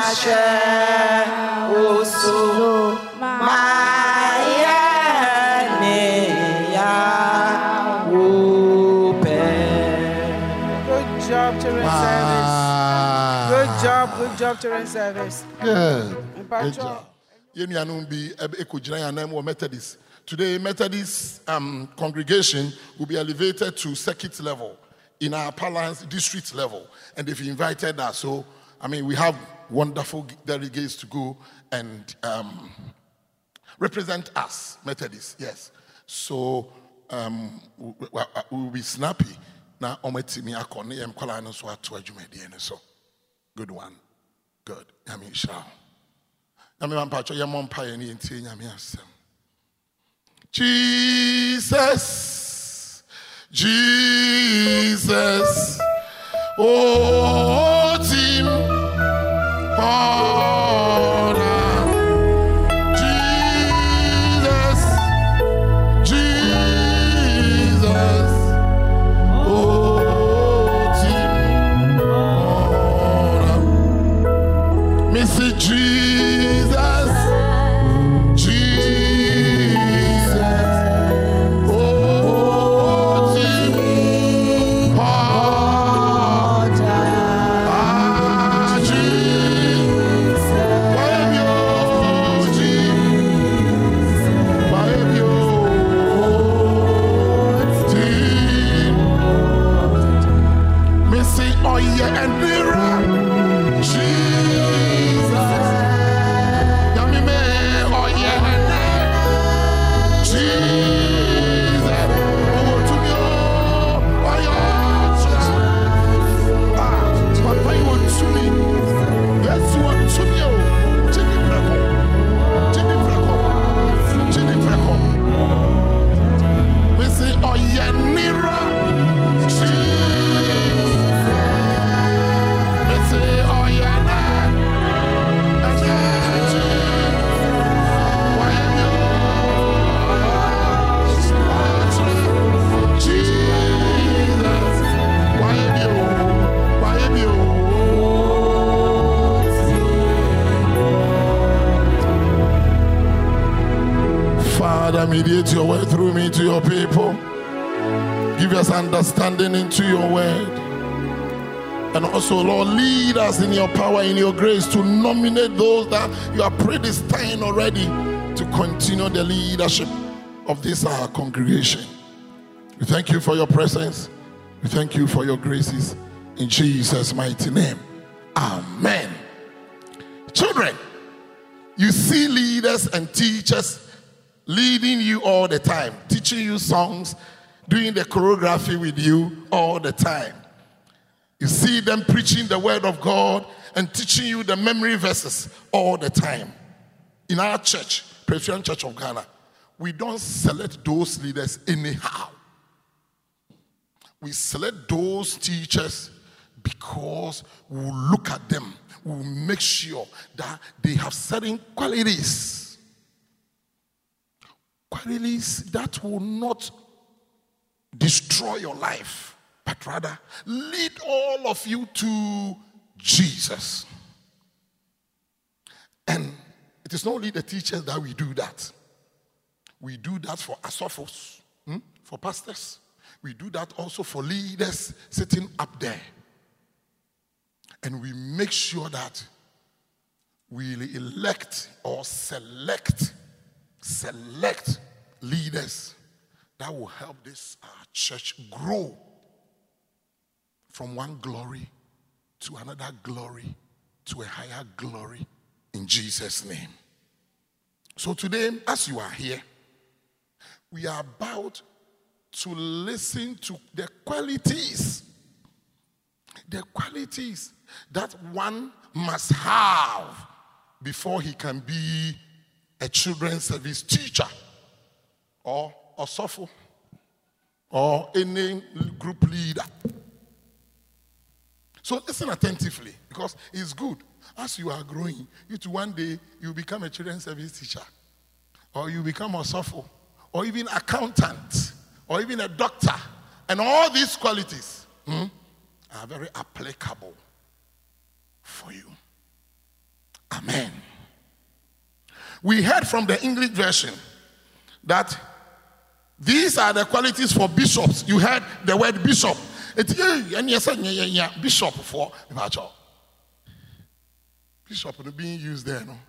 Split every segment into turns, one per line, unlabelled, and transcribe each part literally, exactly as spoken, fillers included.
usu maya upe.
Good job, children's
Wow.
service. Good job, good job, children's service.
Good.
Good
Good job. Methodist. Today, Methodist um, congregation will be elevated to circuit level in our Palance district level, and they've invited us. So, I mean, we have wonderful delegates to go and um, represent us, Methodists. Yes. So, um, we, we, we will be snappy. Now, ometimi akoni em kwala no so ato adwumadi ene so. Good one. Good. Nyame shall. Nyame mampacho ye mompa ye ni entie nyame asem. Jesus, Jesus, oh, team, oh, Jesus, Jesus, oh, team, oh, Missy Jesus, Jesus. Mediate your word through me to your people. Give us understanding into your word. And also, Lord, lead us in your power, in your grace to nominate those that you are predestined already to continue the leadership of this our congregation. We thank you for your presence. We thank you for your graces. In Jesus' mighty name. Amen. Children, you see leaders and teachers leading you all the time, teaching you songs, doing the choreography with you all the time. You see them preaching the word of God and teaching you the memory verses all the time. In our church, Presbyterian Church of Ghana, we don't select those leaders anyhow. We select those teachers because we will look at them. We will make sure that they have certain qualities. Qualities that will not destroy your life, but rather lead all of you to Jesus. And it is not only the teachers that we do that. We do that for asophos, hmm? for pastors. We do that also for leaders sitting up there. And we make sure that we elect or select select leaders that will help this uh, church grow from one glory to another glory to a higher glory in Jesus' name. So today, as you are here, we are about to listen to the qualities, the qualities that one must have before he can be a children's service teacher or a sophomore or any group leader. So listen attentively, because it's good. As you are growing, you to one day you become a children's service teacher, or you become a sophomore, or even accountant, or even a doctor. And all these qualities hmm, are very applicable for you. We heard from the English version that these are the qualities for bishops. You heard the word bishop. It's bishop for bishop being used there, no?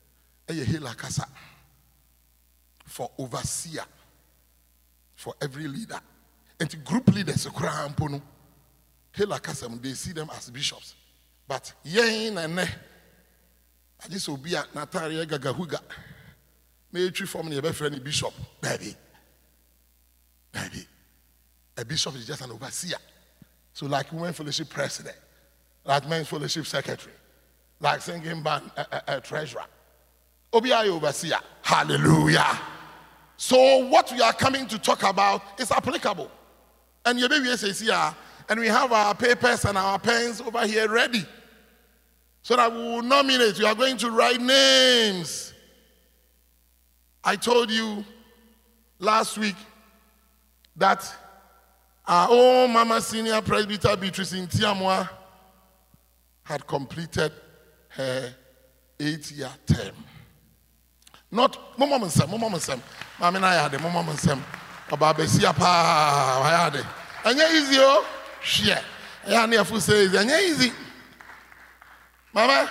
For overseer, for every leader, and group leaders, they see them as bishops. But yen and ne, I just will be at Natalia Gagahuga. May you form me a friendly bishop, baby. Baby. A bishop is just an overseer. So, like women fellowship president, like men's fellowship secretary, like singing band a, a, a treasurer. Obiai overseer. Hallelujah. So, what we are coming to talk about is applicable. And your baby says here, and we have our papers and our pens over here ready. So that we will nominate. We are going to write names. I told you last week that our own Mama Senior Presbyter Beatrice Ntiamwa had completed her eight-year term. Not Mama Nsem, Mama Nsem. Mama na yade, Mama Nsem. Oba besia pa, yade. Anya easy oh, share. Anya nefu says, anya easy. Mama,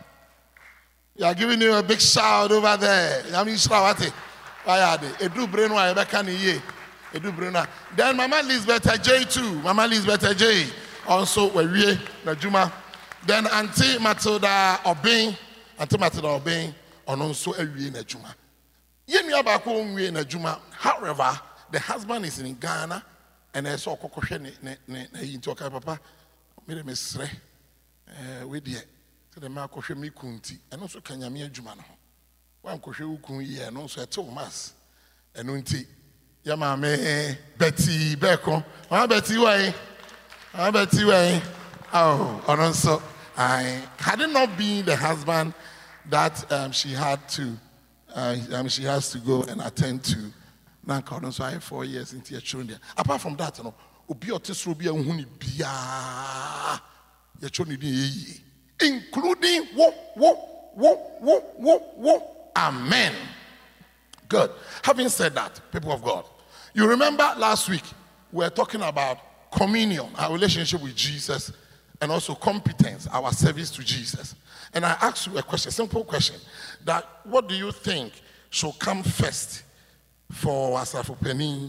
you are giving you a big shout over there. I mean, shawate. Yade. Edu breno ayebeka ni ye. Edu breno. Then Mama Lisbeth J too. Mama Lisbeth J. Also we na Juma. Then Auntie Matilda Obeng, Auntie Matilda Obeng, and also a na Juma. Yemi abako unwe na Juma. However, the husband is in Ghana, and I saw kokoshe ne ne ne ne into papa. Me me sre. Eh, we die. So the man kokoshe mi kunti, and also kanyami Juma no. Wan kokoshe ukun ye, and also a two mass. And unti. Yama me Betty Beko. Ah Betty why? Ah Betty why? Oh, and also. I had it not been the husband that um, she had to, uh, um, she has to go and attend to. Now, so I have four years into your children. Apart from that, you know, obi otis robi ehuni biya your children, including wo wo wo wo wo wo. Amen. Good. Having said that, people of God, you remember last week we were talking about communion, our relationship with Jesus. And also competence, our service to Jesus. And I ask you a question, simple question, that what do you think should come first for Asafo Penny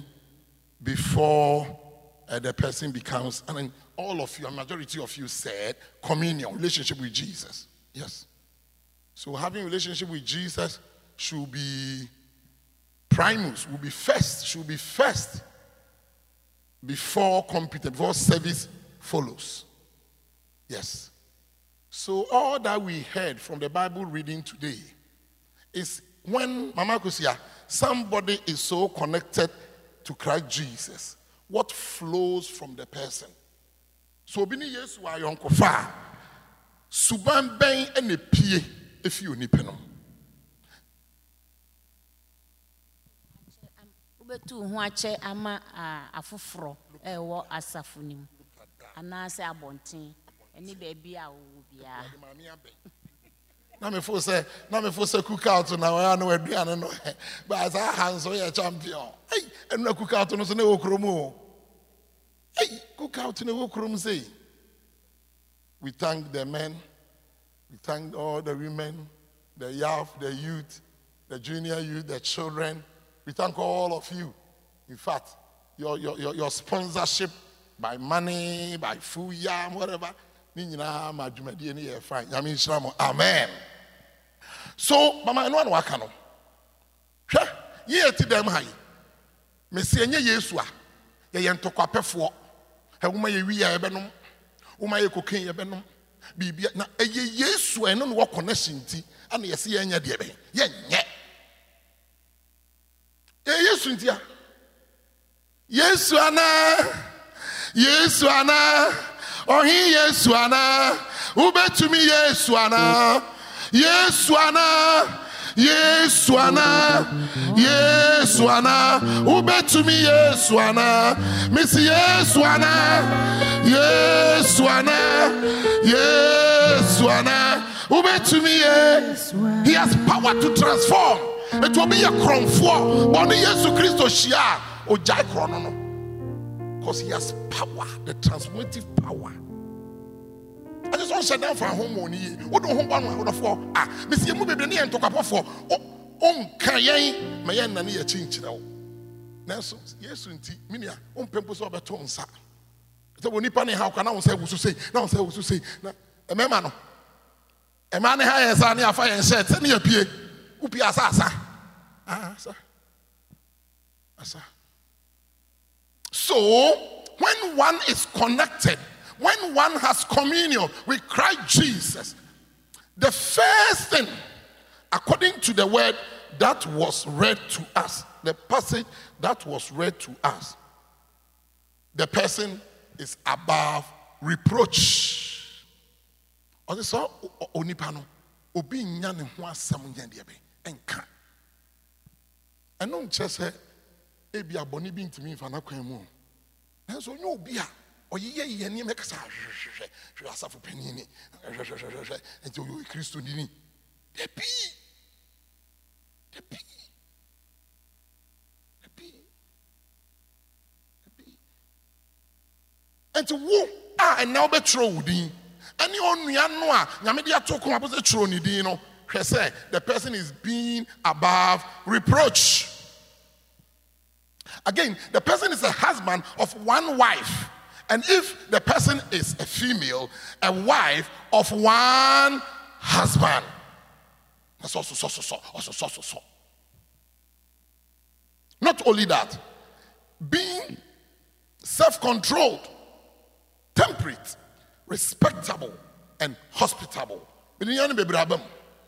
before uh, the person becomes, I mean, all of you, a majority of you said communion, relationship with Jesus. Yes. So having a relationship with Jesus should be primus, will be first, should be first before competence, before service follows. Yes. So all that we heard from the Bible reading today is when Mama Kusia, somebody is so connected to Christ Jesus, what flows from the person. So bini Yesu wa yonko fa suban ben ene pie if you nipe no.
Ubetu hu ache ama afufro e wo asafo nim. Anase abonten. Any baby, I will be.
Now, me for say, now me for say, cook out now. I know where we are. No, but as I hands so a champion. Hey, and no cook out no so no okromo. Hey, cook out no okrom say. We thank the men, we thank all the women, the young, the youth, the junior youth, the children. We thank all of you. In fact, your your your, your sponsorship by money, by food, yam, whatever. Amen. So, Mama, I know what I know. Ye to them high. Messi Yesua. Yayan to quape for. A woman ye we are benum. Uma ye cocaine benum. Be na a Yesu and non walk connection tea. And ye see any dear. Yen yet. Yesu dear. Yesu Anna. Yesu Anna. Oh, he Yesu Anna. Ube to me Yesu Anna. Yesu Anna. Yesu Anna. Yesu Anna. Ube to me Yesu Anna. Miss Yesu Anna. Yesu Anna. Yesu Anna. Ube to me, he has power to transform. It will be a crown for Bonnie Jesus Christo Shia or Jai Chrono. Because he has power, the transformative power. I just want to shut down for a home on ye. What do home one for? Ah, Miss Yamu Baby and talk about for on Kayan, Mayan Nania Chinch now. Nelson, yes, Minia, on Pempos of a tone, sir. So when Nippani, how can I say, who to say, now say, who to say, a man, a man has any fire and said, send me a pie, Upi Asasa. Ah, sir. Sir. So, when one is connected, when one has communion with Christ Jesus, the first thing, according to the word that was read to us, the passage that was read to us, the person is above reproach. Or this all onipano, obi nyane ho asam nyande be enka. Eno nche se ebi aboni bi ntimi fa na kwan mu. Nanso nyo obi a oyeye ye ni mekasa hwehwe hwe asafo panini hwehwe enti oyo Kristo ni de bi de bi de bi de bi enti wo a na obetro wudin ani onua no a nyame de atoko abose tro ni din no hwe se the person is being above reproach. Again, the person is a husband of one wife. And if the person is a female, a wife of one husband. That's also so, so, so, also so, so, so. Not only that, being self-controlled, temperate, respectable, and hospitable. Bibiana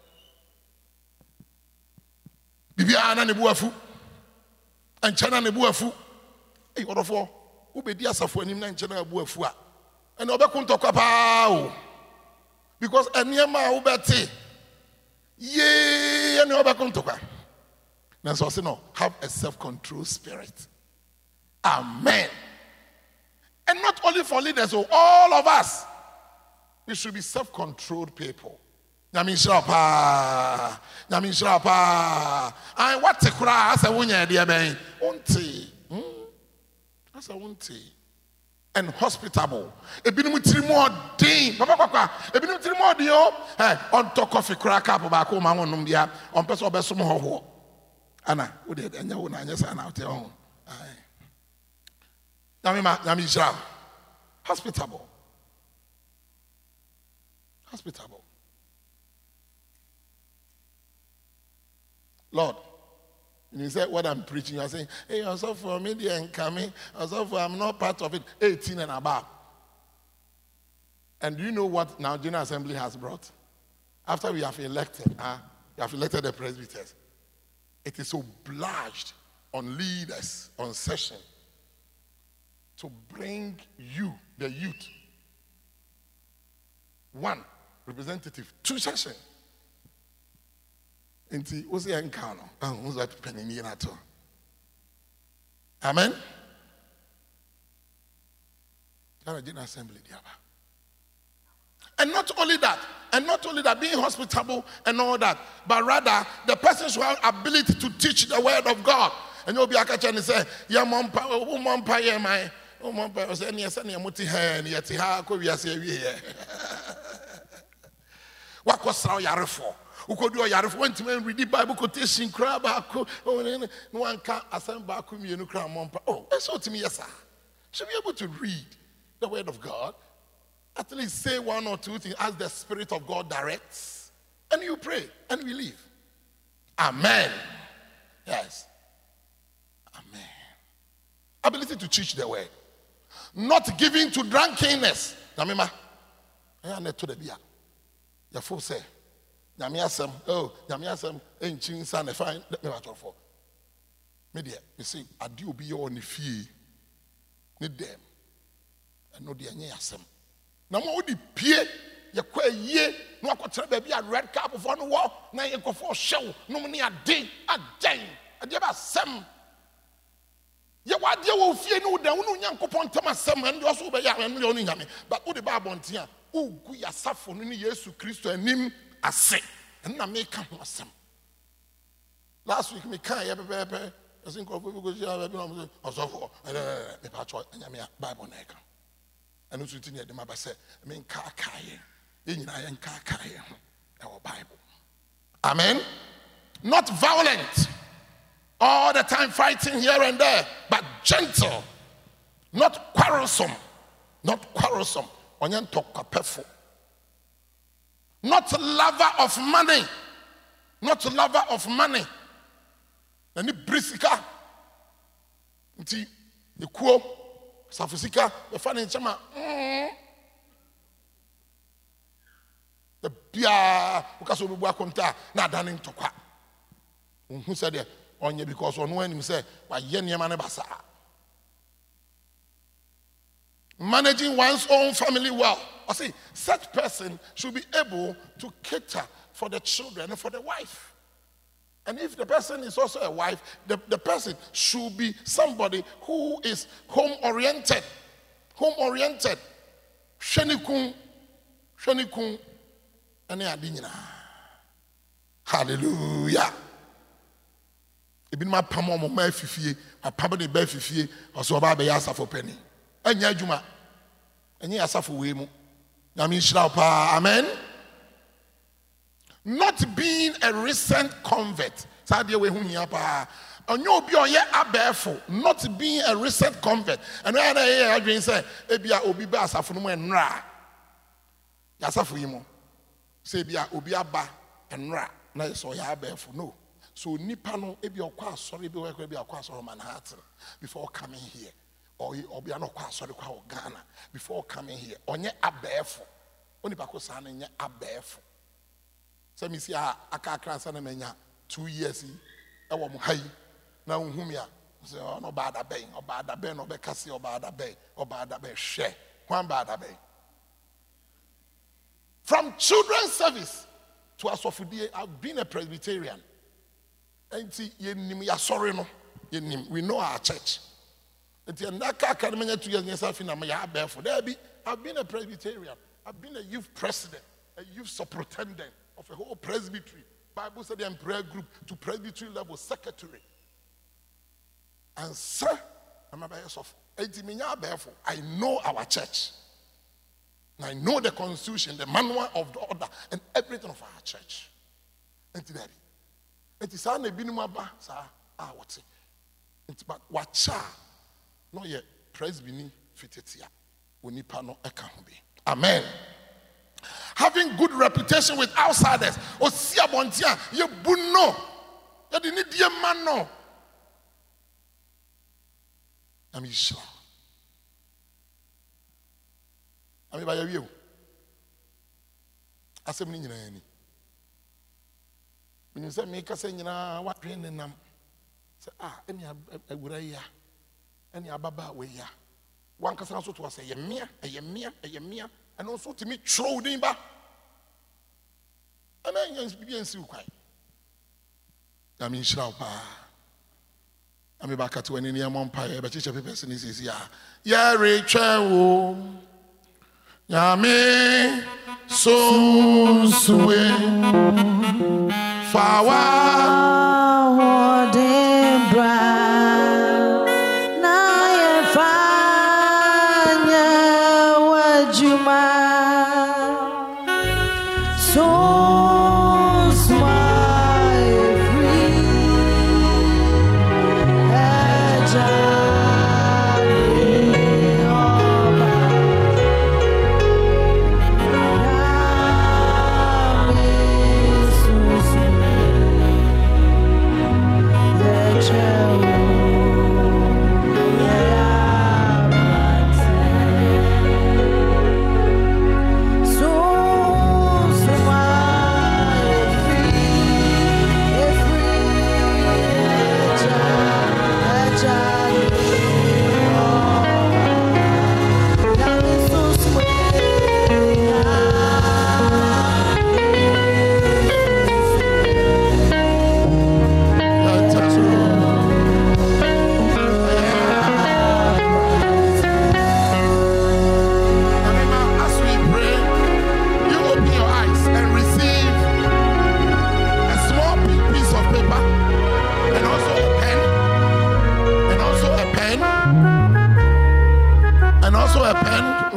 nebuafu. And China nebuafu. Hey, what for? Ubedi asafo anim na China nebuafu a. And obekun tokwa pa. Because eniema ubeti. Ye, and obekun tokwa. Na so say no, have a self-control spirit. Amen. And not only for leaders, so all of us, we should be self-controlled people. Nyami shapa, nyami shapa. I what to cry as a wunya dear man. Unti, as a unti, and hospitable. A bit of more day, Papa, a bit of more deal. On top coffee crack up about home, I want Numbia, on person best some more. Anna, would it and you and I just an out your own. Nyami, nyami shapa, hospitable, hospitable. Lord, and he said, what I'm preaching, you're saying, hey, I'm so for media and coming, I'm so for I'm not part of it, eighteen and above. And do you know what now General Assembly has brought? After we have elected, uh, we have elected the presbyters, it is obliged on leaders, on session, to bring you, the youth, one representative, two session. Inti usi enkano ah uzi penini na to. Amen. General Assembly diaba. And not only that, and not only that, being hospitable and all that, but rather the person should have ability to teach the word of God. And you'll be a catcher and say, "Ya mom pa, oh mom pa, yeah my, oh mom pa, say any any amuti hand, yet ha ko we say we here." What was how yarefo? Who could do a yard of one to read the Bible quotation, crab, oh, no one can assemble back with me and cram on. Oh, that's what to me, yes, sir. Should be able to read the word of God, at least say one or two things as the Spirit of God directs, and you pray and believe. Amen. Yes. Amen. Ability to teach the word, not giving to drunkenness. Namima, I am to the beer. Your fool say. Nyamiasem, oh, Nyamiasem, ain't chin son, fine, let me watch for. Media, you see, I do be on the fee. Need them. And no dear Nyasem. Now, what the peer, you quay ye, no, I could tell baby a red cap of one wall, now you go for show, no money a day, a day, a dear sem. You what you will fear no down, no young coupon Thomas Sam, and you also be young and learning me. But what the Bible on here, oh, we are suffering in Jesus Christ and him. ase and na make ho asem. Last week me kan ye bebe I think of people go see bebe also for me pa cho anyame Bible na e kan. Anu so tini e de ma ba se me nka akaye e nyina ye nka akaye e wo Bible. Amen. Not violent all the time fighting here and there, but gentle, not quarrelsome, not quarrelsome. Onyen tokapefo. Not lover of money, not lover of money. Nani brisika, nti ekuo safusika the funny chama. The bia ukaso bibu akonta na danin tokwa. Who said that only because on when him say why yennyama ne basa. Managing one's own family well. I see such person should be able to cater for the children and for the wife. And if the person is also a wife, the, the person should be somebody who is home oriented. Home oriented. Shenikun. Shenikun. Hallelujah. Ibin ma pamo mo ma fifie, apaba de ba fifie, oso ba be yasa for penny. Anya adwuma. Anya yasa for we mu. Na mi shira pa. Amen. Not being a recent convert. Sadie we hu nya pa. Onyo obi oye abefo, not being a recent convert. And when I hear adwin say, ebia obi ba asafo no mu enra. Yasa for yimo. Say bia obi aba enra na so ya abefo no. So nipa no ebi okwa sorry bi we bi okwa sorry Manhattan before coming here, or obi no kwa sorry kwa Ghana before coming here. Onye abefo. Onipa ko sa na nye abefo. Say me see aka kransa na menya two years e wo mo hai na unhum ya. Say no bada ben, obada ben, obekase obada ben, obada ben hwe. Kwan bada ben. From children's service to Asofudie, I've been a Presbyterian. And see, sorry no, we know our church. And two years I've been a Presbyterian. I've been a youth president, a youth superintendent of a whole presbytery, Bible study and prayer group to presbytery level secretary. And sir, I'm a I know our church. I know the constitution, the manual of the order, and everything of our church. And today, it is an ebinumaba, sir. Ah, what's it? But watcha, no yet presbyni fititia, unipano ekambi. Amen. Having good reputation with outsiders, or siabontia, you bunno, you didn't dear man no. I'm sure. I'm by you. As a minute, when you say, make us say, you know, what train in them? Say, ah, any a Uraya, any Ababa way ya. One can also to us a yamia, a yamia, a yamia, and also to me, throw dimba. And then you begin to quite. I mean, Shrapa. I'm back at when in your umpire, but each of the person is here. Yeah, Rachel. Yami Susue Fawa
Debra Na Fanya Wajuma So smile free Aja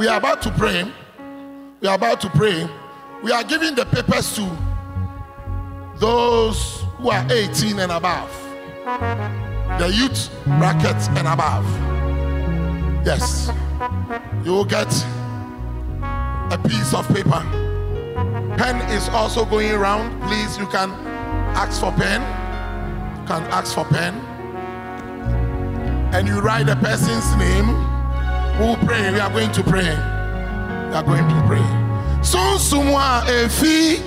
are about to pray. We are about to pray. We are giving the papers to those who are eighteen and above. The youth brackets and above. Yes. You will get a piece of paper. Pen is also going around. Please, you can ask for pen. You can ask for pen. And you write the person's name. We will pray. We are going to pray. We are going to pray. So, someone, a fee.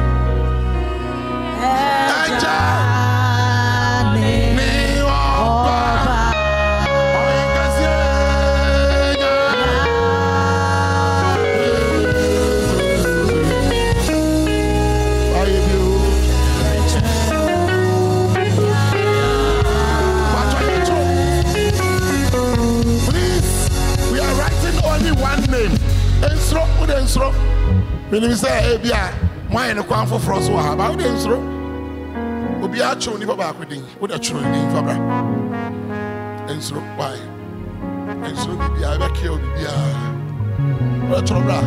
Ensro, meaning say, Ebia, mine a quan for frost. About Ensro, Obi Acho, Nipa Bakwing, with a true name Fabra. Ensro, why? Ensro, be I back here, be a Trobra.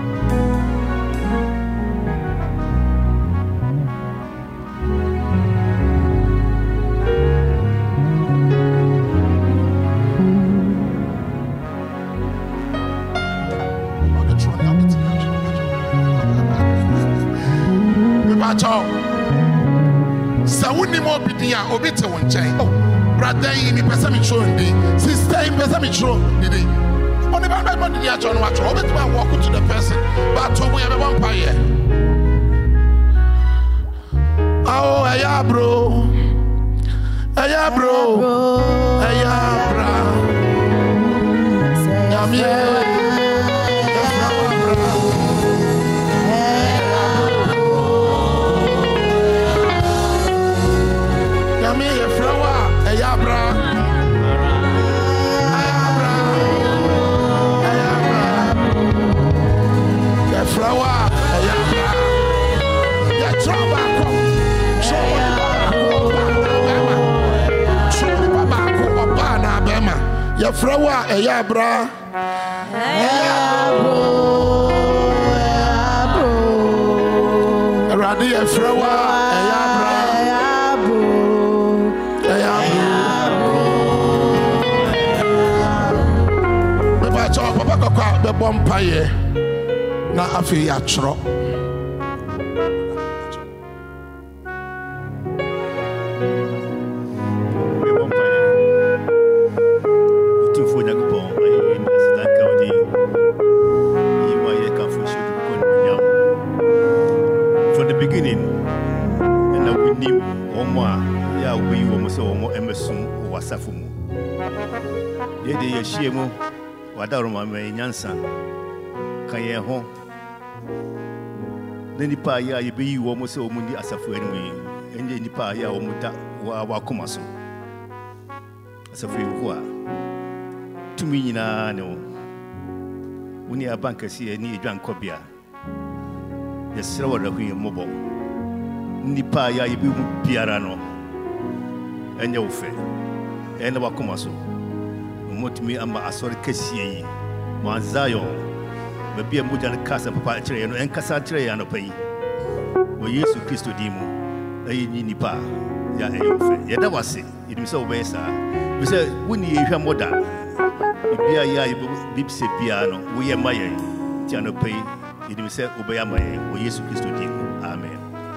So we need more bidia obite won chain. Brother yi mi pesa mi tro ndi. Sister yi pesa mi tro ndi. Oni ba ba ndi ya cho no wa tro. Obite ba walk to the person. But to we be one pa ye. Oh, aya bro. Aya bro. Aya bra. Yamie. Ya frawa eya bra eya bro eya bro Eradi ya frawa eya bra eya bro eya bro me ba cho papa kokwa be bom paye na afi ya chro
Shiemu wadaroma me nyansa kan ye ho ne nipa ya ye be yi wo mo se o mu ni asafu animu yi enje nipa ya o mu da wa wa koma so asafu ho a tumi nyina ne wo woni abanka si ani edwan kobia ye sere wo da hu ye mobo nipa ya ye be mu biara no enye wo fe ene wa koma so motumi amba asori kesiye mo Zion be bia muja ne kasa papa kire no en kasa kire ya no pai wo Yesu Kristo dimu ayi ni nipa ya eyofe ye da wase idim se obesa bi se woni ye hwa moda bia ya bibse bia no wo ye maye ti ano pai idim se obeya maye wo Yesu Kristo dimu amen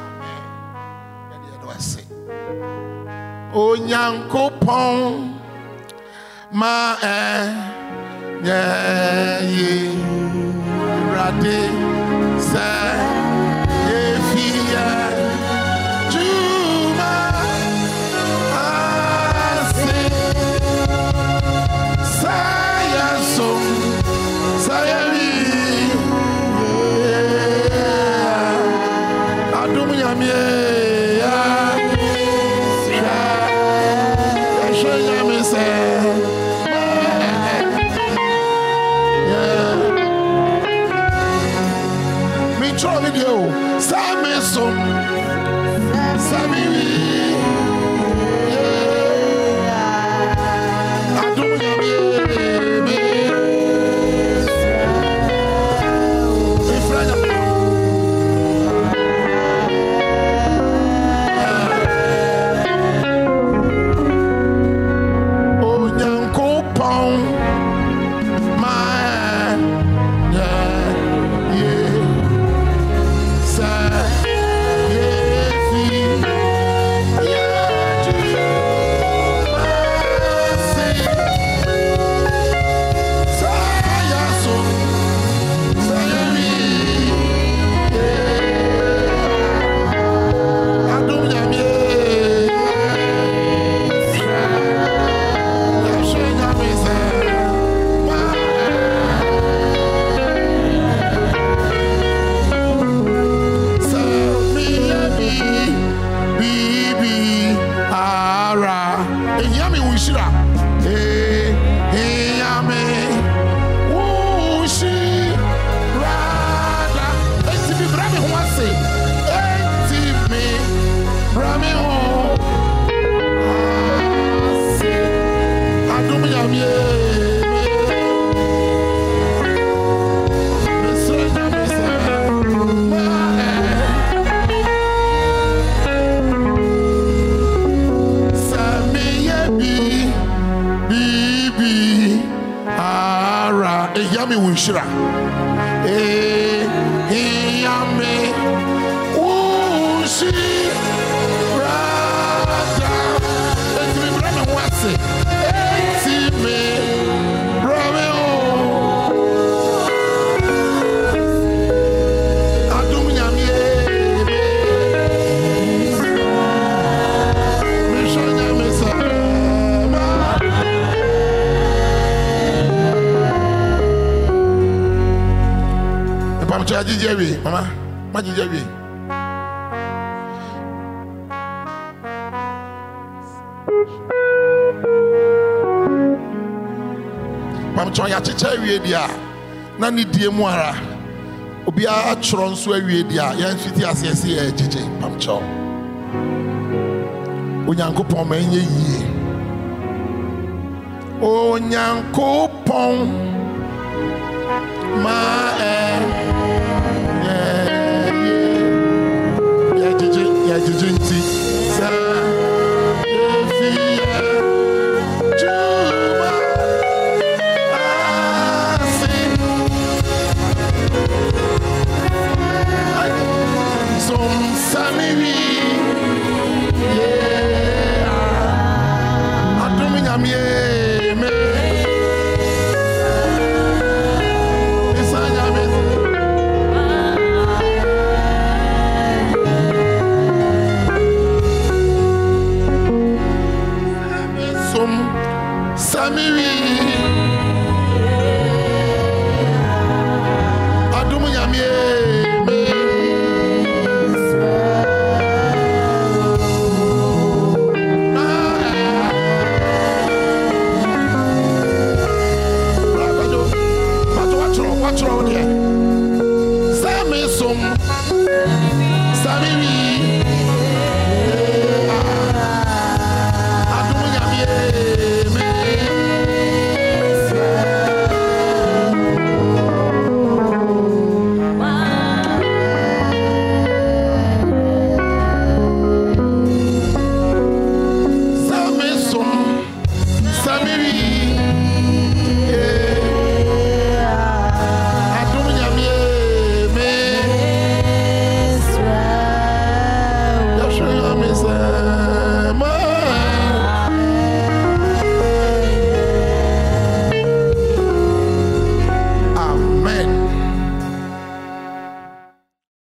ya da wase
o nyankopon ma eh yeah ye rade sa efia juma ase saya so saya wi adum nyamie ya ya shenya me se Show video, Sammy so, Sammy. I do Shira. Eh, Yame, Ushi, Rada. Let me run and what's it? See me, Romeo. Adum Yame. Mishanya Mesa. I'm charging Jerry, Mama. Magic Jerry. I'm trying to tell you, dear. Nani dear Moira. Obia Tron Sway, dear. Yan City as I see a J J. I'm chow. Unyanko Pom, ye. Oh, Nyanko Pom. Ma eh. Jijinti sa efia juma asi som samiwi